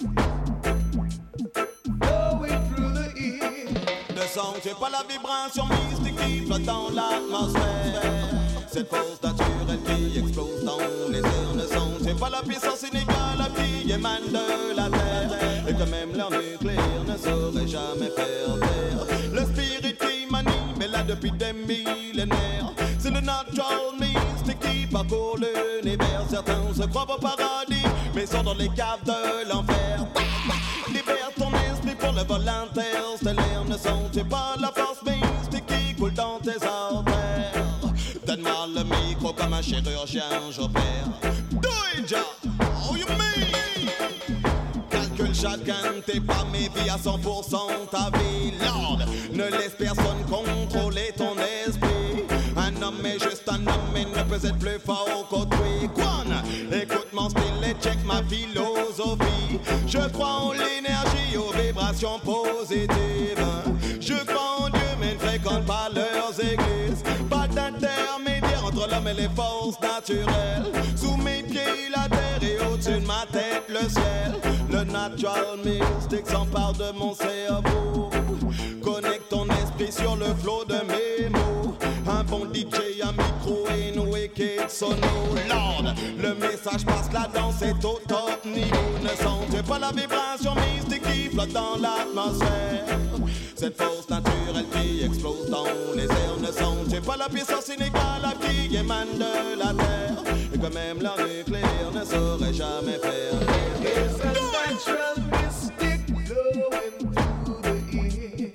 Going through the ear. Le son, c'est pas la vibration mystique qui flotte dans l'atmosphère. Cette force naturelle qui explose dans les airs. Le son, c'est pas la puissance inégale qui émane de la terre. Et que même leur nucléaire ne saurait jamais faire taire. Le spirit qui m'anime est là depuis des millénaires. C'est le natural mystique qui parcourt l'univers. Certains se croient au paradis, mais sont dans les caves de l'enfer. Libère ton esprit pour le vol interstellaire. Ne sens-tu pas la force mystique qui coule dans tes artères? Donne-moi le micro comme un chirurgien, j'opère. Do it, Jah! Oh, you mean? Calcule chacun de tes pas, mais vis à 100% ta vie. Lord, ne laisse personne contrôler ton esprit. Un homme est juste un homme et ne peut être plus fort qu'autrui. Quan, écoute mon style et check ma philosophie. Je crois en l'énergie, aux vibrations positives. Je crois en Dieu mais ne fréquente pas leurs églises. Pas d'intermédiaire entre l'homme et les forces naturelles. Sous mes pieds la terre et au-dessus de ma tête le ciel. Le natural mystique s'empare de mon cerveau. Connecte ton esprit sur le flot de mes mots. Un bon DJ, un micro et une wicked sono. Lord, le message passe, la danse est au top niveau. Ne sens-tu pas la vibration mystique qui flotte dans l'atmosphère? Cette force naturelle qui explose dans les airs. Ne sens-tu pas la puissance inégale qui émane de la terre? Et que même leur nucléaire ne saurait jamais faire taire. There's a natural mystic blowing through the ear.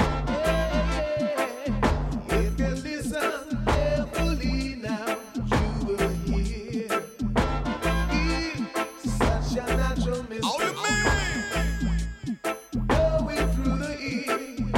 If you listen carefully now, you will hear such a natural mystic. How you mean? Going through the ear.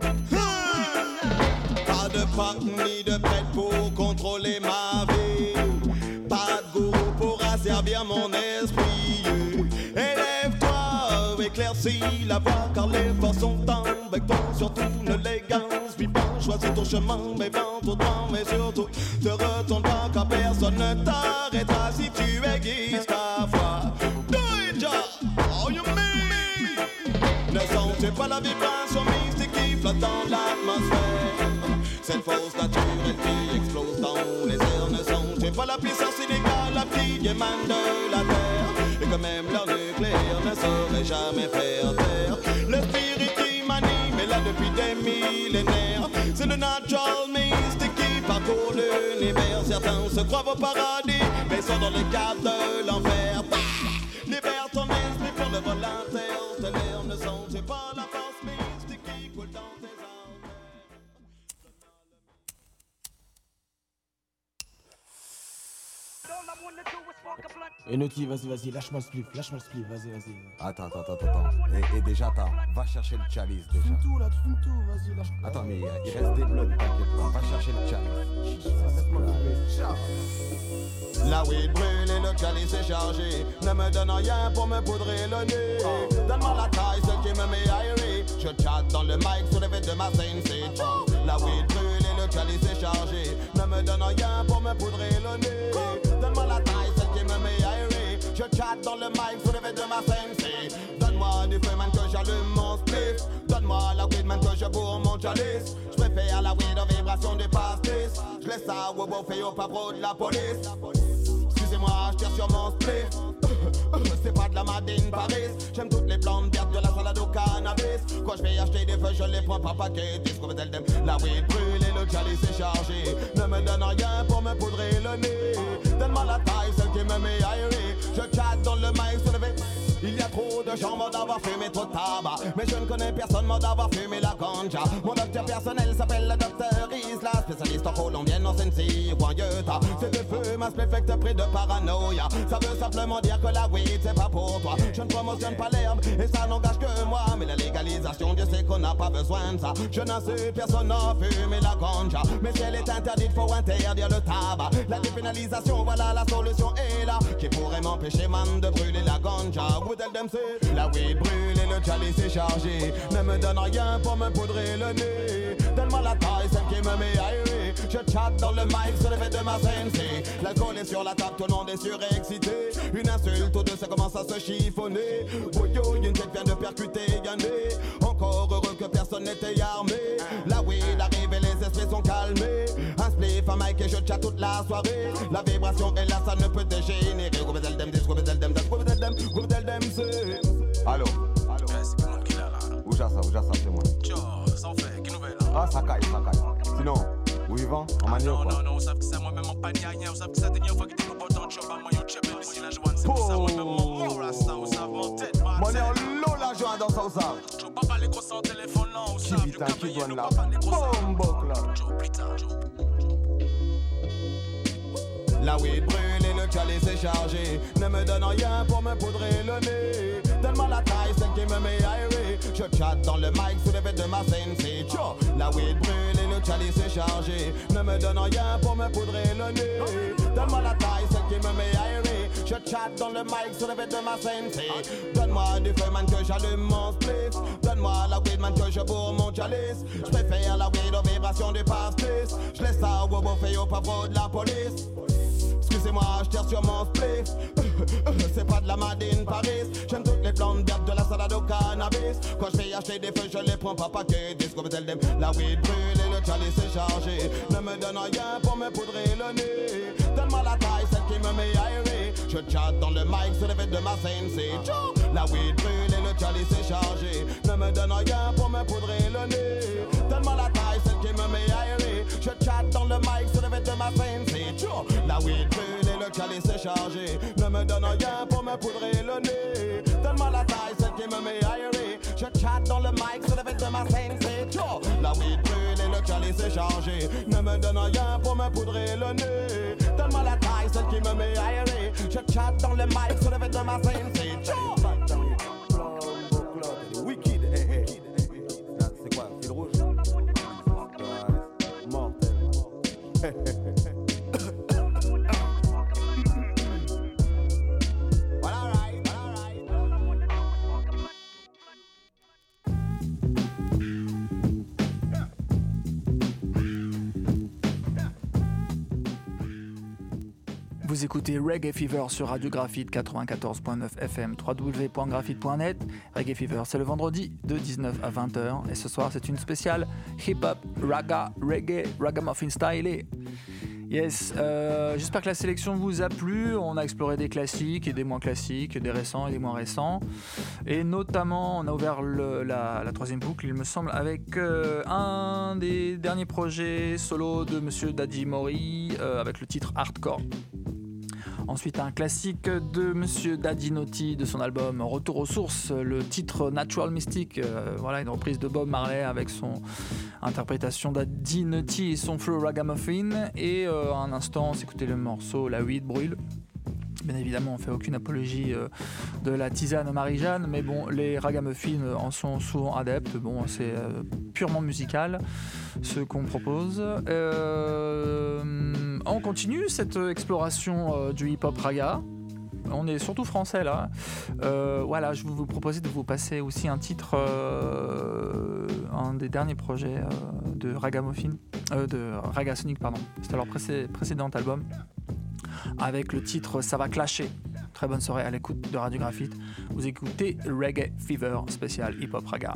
Pas de pack ni de prêtre pour contrôler ma vie. Pas de gourou pour asservir mon esprit. Élève-toi, éclaircis la voie, car les forces sont avec toi. Surtout ne les gaze, vis pas, choisis ton chemin, mais vends tout droit, mais surtout te retourne pas, car personne ne t'arrêtera si tu aiguises ta foi. Do it, Jah! Oh, you mean? Ne sens-tu pas la vibration mystique qui flotte dans l'atmosphère? Cette force naturelle qui explose dans les airs. Ne sens-tu pas la puissance inégale qui émane de la terre? Et que même leur nucléaire ne saurait jamais faire taire. Le spirit qui m'anime est là là depuis des millénaires. C'est le natural mystique qui parcourt l'univers. Certains se croient au paradis, mais sont dans le cadre de l'enfer. Libère ton esprit pour le vol interstellaire. Ne sentez pas la force mystique qui coule dans tes artères. Et Naughty, vas-y, lâche-moi le spliff, vas-y. Attends. Et déjà, va chercher le chalice déjà. Tu fumes tout là, vas-y, lâche-moi. Attends, mais il reste des blondes, t'inquiète pas. Va chercher le chalice. La weed brûle et le chalice est chargé. Ne me donne rien pour me poudrer le nez. Donne-moi la taille, celle qui me met aéré. Je chatte dans le mic sur les vêtements de ma sensei. La weed brûle et le chalice est chargé. Ne me donne rien pour me poudrer le nez. Donne-moi la taille, celle qui me met aéré. Je chatte dans le mic sur les vêtements de ma sensei. Donne-moi du feu man que j'allume mon spliff. Donne-moi la weed man que je bourre mon chalice. Je préfère la weed en vibration des pastis. Je laisse ça au beau fait au pavro de la police. Excusez-moi, je tire sur mon spliff. C'est pas de la Madine Paris. J'aime toutes les plantes vertes de la salade au cannabis. Quand je vais acheter des feuilles, je les prends par paquet. La weed brûle et le chalice est chargé. Ne me donne rien pour me poudrer le nez. Donne-moi la taille, celle qui me met aéré. Je chatte dans le mic sur le V. Il y a trop de gens morts d'avoir fumé trop de tabac. Mais je ne connais personne mort d'avoir fumé la ganja. Mon docteur personnel s'appelle le docteur Isla, spécialiste en colombienne, en Sensi ou en Utah. C'est de feu, ma spéfecte pris de paranoïa. Ça veut simplement dire que la weed c'est pas pour toi. Je ne promotionne pas l'herbe et ça n'engage que moi. Mais la légalisation, Dieu sait qu'on n'a pas besoin de ça. Je n'incite personne à fumer la ganja. Mais si elle est interdite, faut interdire le tabac. La dépénalisation, voilà la solution est là. Qui pourrait m'empêcher man de brûler la ganja. La weed brûle et le chalice est chargé. Ne me donne rien pour me poudrer le nez. Donne-moi la taille, celle qui me met aéré. Je chatte dans le mic sur les vêtements de ma sensei. L'alcool est sur la table, tout le monde est surexcité. Une insulte ou deux, ça commence à se chiffonner. Boyo, une tête vient de percuter Yanné. Encore heureux que personne n'était armé. La weed arrive et les esprits sont calmés. Un spliff, un mic et je chatte toute la soirée. La vibration est là, ça ne peut dégénérer. Allô? C'est comment qu'il a là? Où j'ai ça, c'est moi. Tcho, ça en fait, quelle nouvelle? Ah, ça caille. Sinon, où ils vont? En manio quoi? Non, vous savez que c'est moi-même en panier, vous savez que c'est la dernière fois que t'es pas dans le job, moi, yo, tchèbel, ici la joie, c'est pour ça, moi-même, mon rasta, vous savez, mon tête, man. Mon l'eau la joie dans ça, vous savez. Je veux pas parler gros sans téléphone, non, vous savez, Qui vit qui donne là? Bomboc là. La weed brûle et le chalice est chargé. Ne me donne rien pour me poudrer le nez. Donne-moi la taille, celle qui me met aéré. Je chatte dans le mic sous les vêtements de ma sensei. La weed brûle et le chalice est chargé. Ne me donne rien pour me poudrer le nez. Donne-moi la taille, celle qui me met aéré. Je chatte dans le mic sous les vêtements de ma sensei. Donne-moi du feu man que j'allume mon spliff. Donne-moi la weed man que je bourre mon chalice. Je préfère la weed aux vibrations des pastis. Je laisse ça au beau fait au pavro de la police. Excusez-moi, je tire sur mon spliff. C'est pas de la Madine Paris. J'aime toutes les plantes vertes de la salade au cannabis. Quand je vais acheter des feuilles, je les prends par paquet. La weed brûle et le chalice est chargé. Ne me donne rien pour me poudrer le nez. Donne-moi la taille, celle qui me met aéré. Je chatte dans le mic sur les vêtements de ma sensei. La weed brûle et le chalice est chargé. Ne me donne rien pour me poudrer le nez. Donne-moi la taille, celle qui me met aéré. Je chatte dans le mic sur les vêtements de ma sensei. La weed brûle et le chalice est chargé. Ne me donne rien pour me poudrer le nez. Donne-moi la taille, celle qui me met aéré. Je chatte dans le mic sur les vêtements de ma sensei. La weed brûle et le chalice est chargé. Ne me donne rien pour me poudrer le nez. Donne-moi la taille, celle qui me met aéré. Je chatte dans le mic sur les vêtements de ma sensei. Wicked, c'est quoi, fil rouge? Mortel. Vous écoutez Reggae Fever sur Radio Graphite 94.9 FM, www.graphite.net. Reggae Fever, c'est le vendredi de 19 à 20h. Et ce soir, c'est une spéciale hip-hop, raga, reggae, ragamuffin style. Yes, j'espère que la sélection vous a plu. On a exploré des classiques et des moins classiques, des récents et des moins récents. Et notamment, on a ouvert la troisième boucle, il me semble, avec un des derniers projets solo de Monsieur Daddy Mori, avec le titre Hardcore. Ensuite, un classique de Monsieur Daddy Naughty de son album Retour aux sources, le titre Natural Mystic, voilà une reprise de Bob Marley avec son interprétation Daddy Naughty et son flow ragamuffin. Et un instant, on s'écoutait le morceau La Weed Brûle. Bien évidemment, on ne fait aucune apologie de la tisane Marie-Jeanne, mais bon, les ragamuffins en sont souvent adeptes. Bon, c'est purement musical ce qu'on propose. On continue cette exploration du hip-hop raga. On est surtout français là. Voilà, je vais vous proposer de vous passer aussi un titre, un des derniers projets de Ragamuffin, de Ragasonic, pardon. C'était leur précédent album, avec le titre Ça va clasher. Très bonne soirée à l'écoute de Radio Graphite. Vous écoutez Reggae Fever spécial hip-hop raga.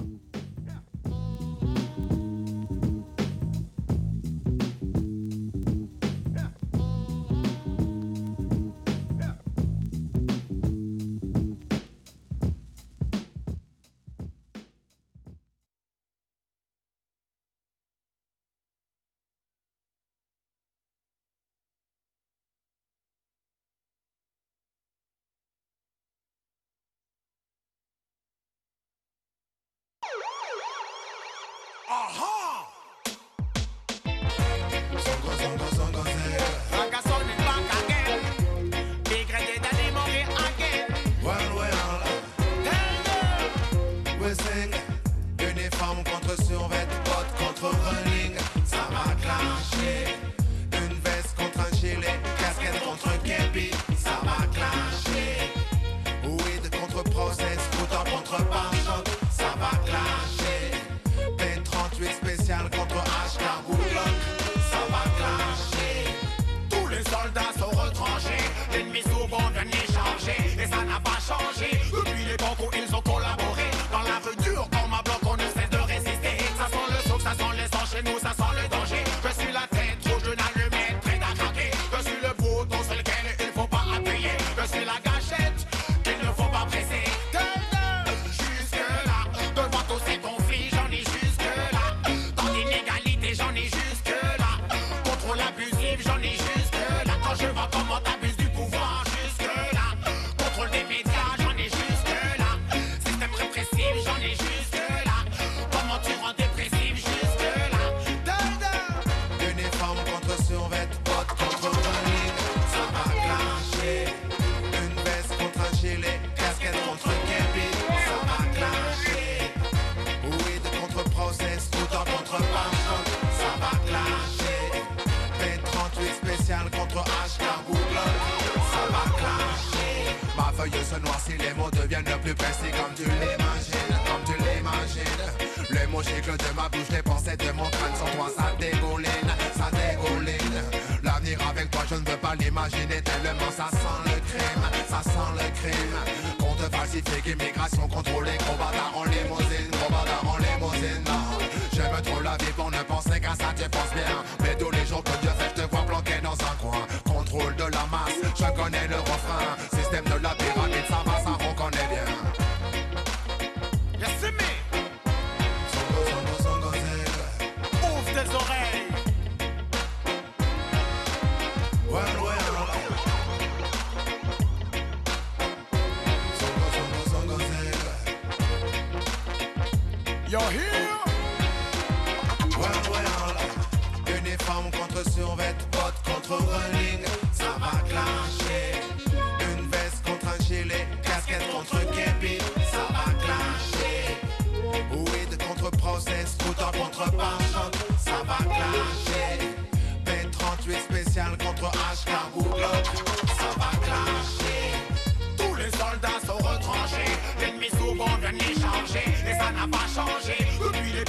L'ennemi souvent vient les changer, et ça n'a pas changé. Depuis les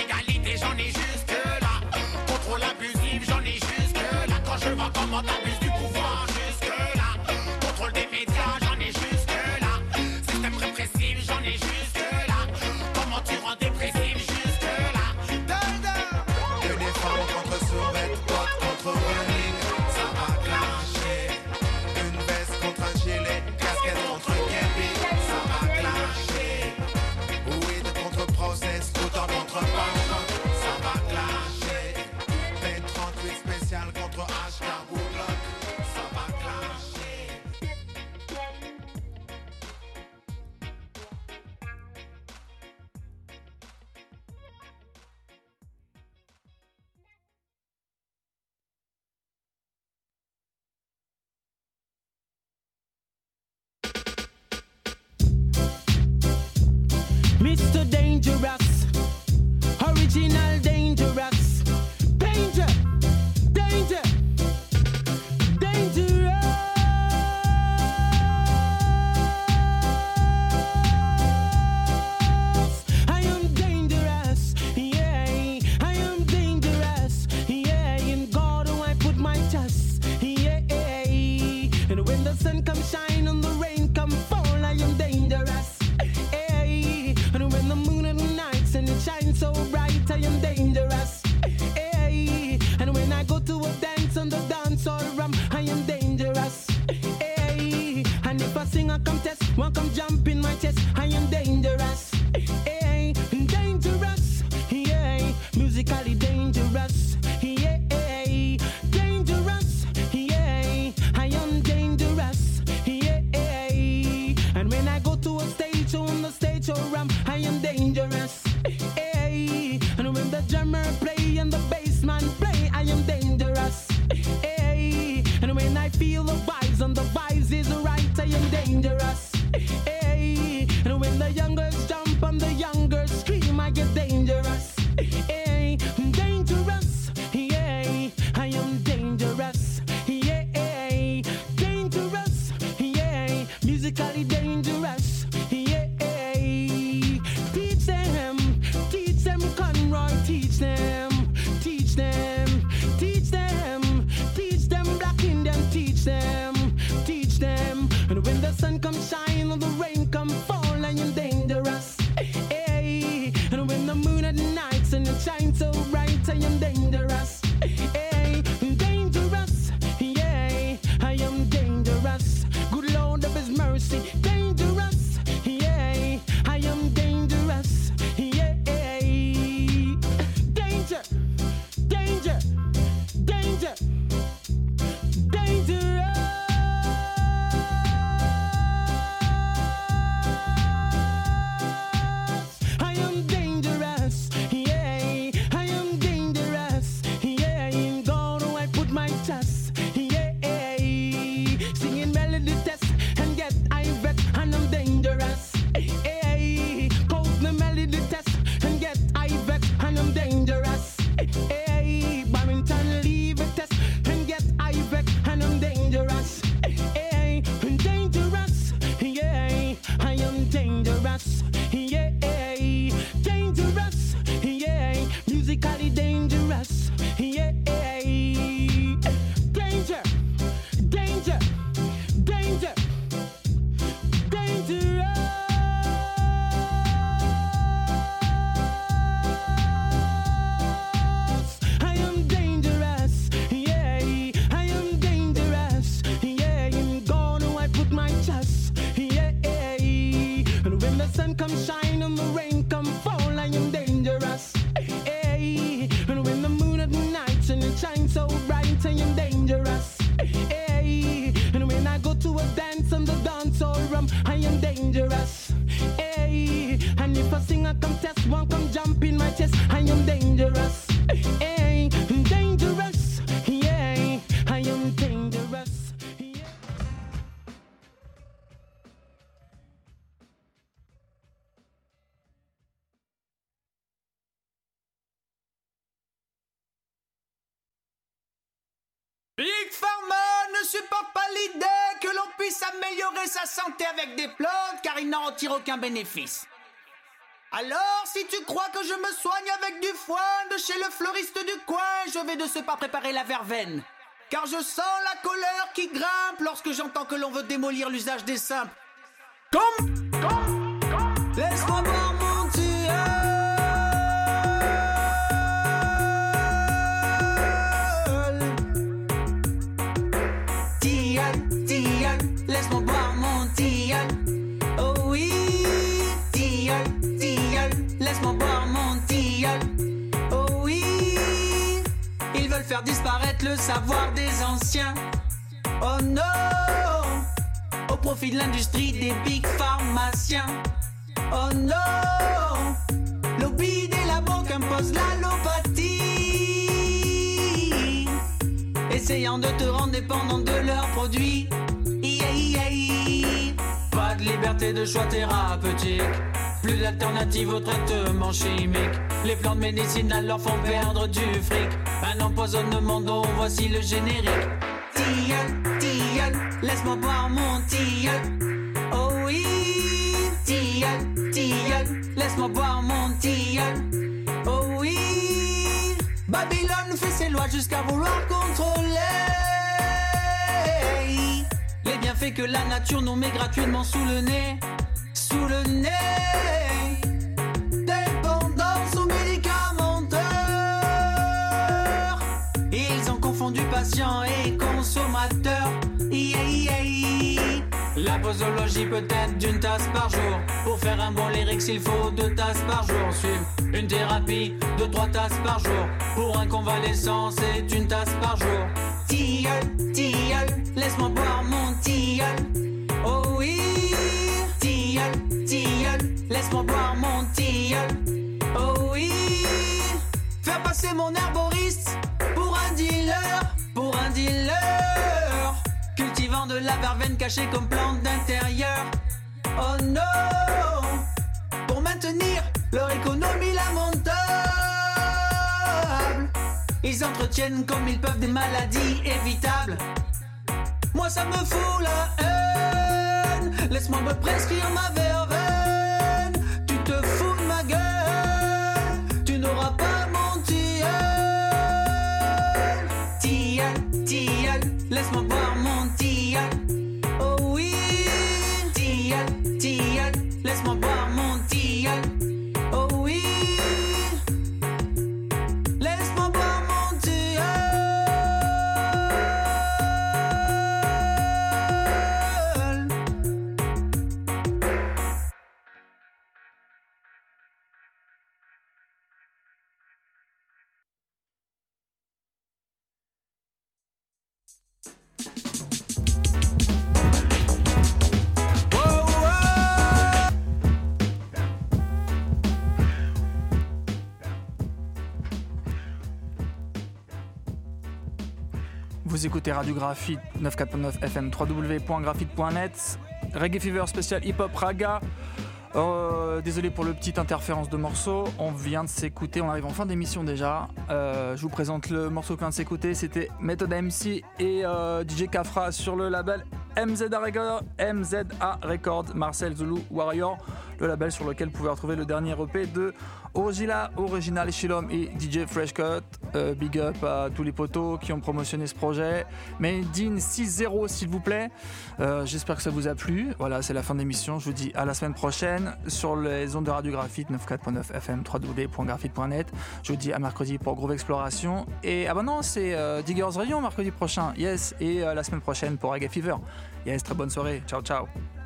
l'illégalité, j'en ai jusque là. Contrôle abusif, j'en ai jusque là. Quand je vois comment t'abuses du pouvoir, jusque là. Contrôle des médias, j'en ai jusque là. Système répressif, j'en ai jusque là. Comment tu rends dépressif, jusque là. Uniforme contre sourette, botte contre running, ça va clasher. Une veste contre un gilet, casquette contre képi, ça va clasher. Weed contre process, scooter contre banque, ça va clasher. P38 spécial contre HK ou Glock, ça va clasher. Mr. Dangerous, original dangerous, danger, danger, dangerous. I am dangerous, yeah, I am dangerous, yeah, in God I put my trust, yeah, and when the sun comes shine and the rain come fall, I am dangerous. And when the moon at night and it shines so bright, I am dangerous. Hey, and when I go to a dance on the dance hall rum, I am dangerous. Hey, and if I sing a contest, one come jump in my chest, I am dangerous. Hey, dangerous. Yeah, musically dangerous. Yeah, dangerous. Yeah, I am dangerous. Yeah, and when I go to a stage on the stage or ram, I am dangerous. Hey, and when the drummer play and the bassman play, I am dangerous. Hey, and when I feel the vibes and the vibes is right, I am dangerous. Hey, and when the young girls jump and the young girls scream, I get dangerous. Hey, dangerous. Yeah, I am dangerous. Yeah, dangerous. Yeah, musically dangerous. Yeah. Conroy, teach them, teach them, teach them, teach them, Black Indian, teach them, teach them. And when the sun comes shine and the rain come fall, I am dangerous. Hey, and when the moon at night and it shines so bright, I am dangerous. Hey, dangerous. Yeah, I am dangerous. Good Lord of His mercy, dangerous. Yeah, I am dangerous. Yeah. Danger, danger, danger, dangerous. I am dangerous, yeah, I am dangerous, yeah, in God I put my trust, yeah, singing melody test and get I vex and I'm dangerous, yeah, code the melody test and get I vex and I'm dangerous. Hey, Barrington leave a test and get Ivex and I'm dangerous. Hey, dangerous. Yeah, I am dangerous. Yeah, dangerous. Yeah, musically dangerous. Yeah, danger, danger, danger, dangerous. Come shine and the rain come fall, I am dangerous. Hey, and when the moon at night and it shines so bright, I am dangerous. Hey, and when I go to a dance on the dance hall rum, I am dangerous. Hey, and if I sing a contest, one come jump in my chest, I am dangerous. Hey, dangerous. Yeah, I am dangerous. Big Pharma ne supporte pas l'idée que l'on puisse améliorer sa santé avec des plantes car il n'en retire aucun bénéfice. Alors, si tu crois que je me soigne avec du foin de chez le fleuriste du coin, je vais de ce pas préparer la verveine. Car je sens la colère qui grimpe lorsque j'entends que l'on veut démolir l'usage des simples. Laisse-moi boire mon tilleul, laisse-moi boire mon tilleul. Oh oui, tilleul, laisse-moi boire mon tilleul. Oh oui, ils veulent faire disparaître le savoir des anciens. Oh non, au profit de l'industrie des big pharmaciens. Oh non, lobby des labos qu'impose l'allopathie, essayant de te rendre dépendant de leurs produits. Pas de liberté de choix thérapeutique, plus d'alternatives aux traitements chimiques. Les plantes médicinales leur font perdre du fric. Un empoisonnement dont voici le générique. Tilleul, laisse-moi boire mon tilleul. Oh oui, tilleul, laisse-moi boire mon tilleul. Oh oui, Babylone fait ses lois jusqu'à vouloir contrôler les bienfaits que la nature nous met gratuitement sous le nez. Sous le nez, dépendance aux médicamenteurs. Ils ont confondu patient et consommateur. La posologie peut être d'une tasse par jour. Pour faire un bon lyrics, il faut 2 tasses par jour. Suivre une thérapie de 3 tasses par jour. Pour un convalescent, c'est une tasse par jour. Tilleul, laisse-moi boire mon tilleul. Oh oui, tilleul, laisse-moi boire mon tilleul. Oh oui, faire passer mon herboriste pour un dealer, cultivant de la verveine cachée comme plante d'intérieur. Oh non, pour maintenir leur économie lamentable, ils entretiennent comme ils peuvent des maladies évitables. Moi ça me fout la haine, laisse-moi me prescrire ma verveine. Tu te fous de ma gueule, tu n'auras pas mon tilleul. Tilleul, laisse-moi boire mon tilleul. Oh oui, tilleul, laisse-moi boire mon tilleul. Oh oui, laisse-moi boire mon tilleul. Vous écoutez Radio Graphite 94.9 FM, www.graphite.net. Reggae Fever spécial hip-hop raga. Désolé pour le petite interférence de morceaux. On vient de s'écouter, on arrive en fin d'émission déjà. Je vous présente le morceau qu'on vient de s'écouter. C'était Method MC et DJ Kafra sur le label MZA Records, Marcel Zulu Warrior, le label sur lequel vous pouvez retrouver le dernier EP de Original Shilom et DJ Freshcut. Big up à tous les potos qui ont promotionné ce projet. Made in 6-0 s'il vous plaît. J'espère que ça vous a plu. Voilà, c'est la fin de l'émission. Je vous dis à la semaine prochaine sur les ondes de Radio Graphite 94.9 FM, www.graphite.net. Je vous dis à mercredi pour Groove Exploration. Et ah bah non, c'est Diggers Rayon mercredi prochain. Yes, et la semaine prochaine pour Reggae Fever. Yes, très bonne soirée. Ciao, ciao.